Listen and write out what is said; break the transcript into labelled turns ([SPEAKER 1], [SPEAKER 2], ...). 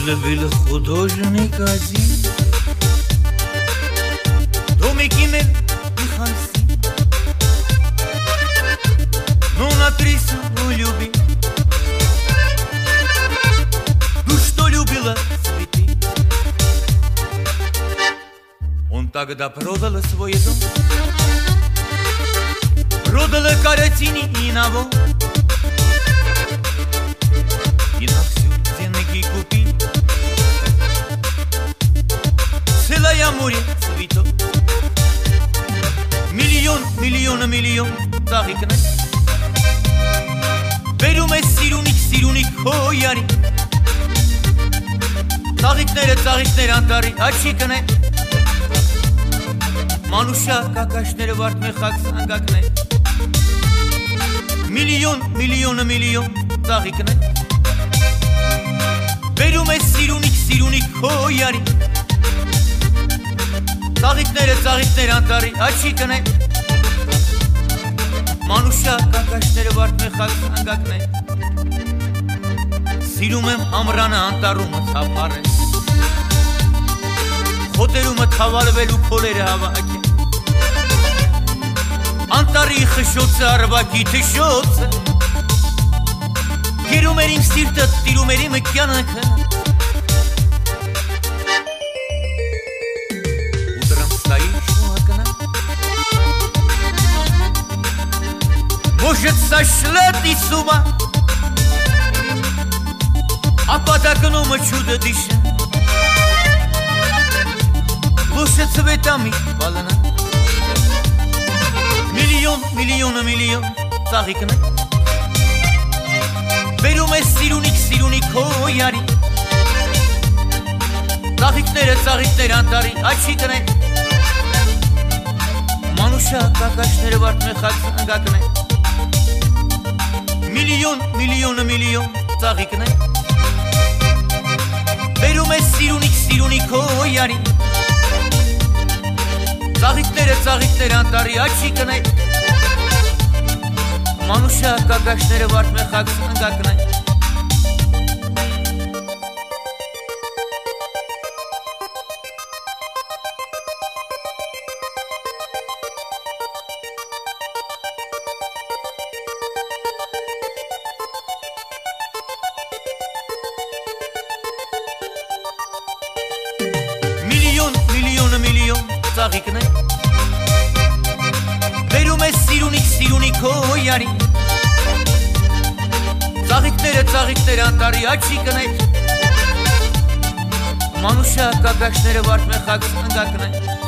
[SPEAKER 1] любил художник один. Домик имел и хасин, но на трису любил. Ну что любила цветы. Он тогда продал свой дом, продал картины и навоз, и на всю деньги купил целое море цветов. Миллион тарикне. Беруме сирунիկ հոյարի. Ծաղիկները անտարի աչիկն է. Մանուշա կակաշները վարդ մեխակ սանգակն է. Միլիոն ծաղիկն է. Беруме սիրունիկ հոյարի. Ծաղիկները անտարի աչիկն է. Մանուշա կակաշները վարդ մեխակ սանգակն է. Սիրում եմ ամրանը անտարումը թափարել, խոտերումը թավալվելու փոլերը հավաքել, անտարի խշոցը արվակի թշոցը, գերում էր իմ սիրտը, տիրում էր իմ կյանքը, утром стоишь у окна, может сошла ты с ума, а под окном чудо дышит, лучше цветами полна. Миллион ծաղիկն է. Բերում է սիրունիկ հոյարի. Ծաղիկները անտարի աչիկն է. Մանուշա կակաշները վարդ մեխակ սանգակն է. Միլիոն ծաղիկն է. Բերում է սիրունիկ հոյարի. Ծաղիկները անտարի աչիկն է. Մանուշա կակաշները վարդ մեխակ սանգակն է. Միլիոն ծաղիկն է. Բերում է սիրունիկ հոյարի. Ծաղիկները անտարի աչիկն է. Մանուշա կակաշները վարդ մեխակ սանգակն է.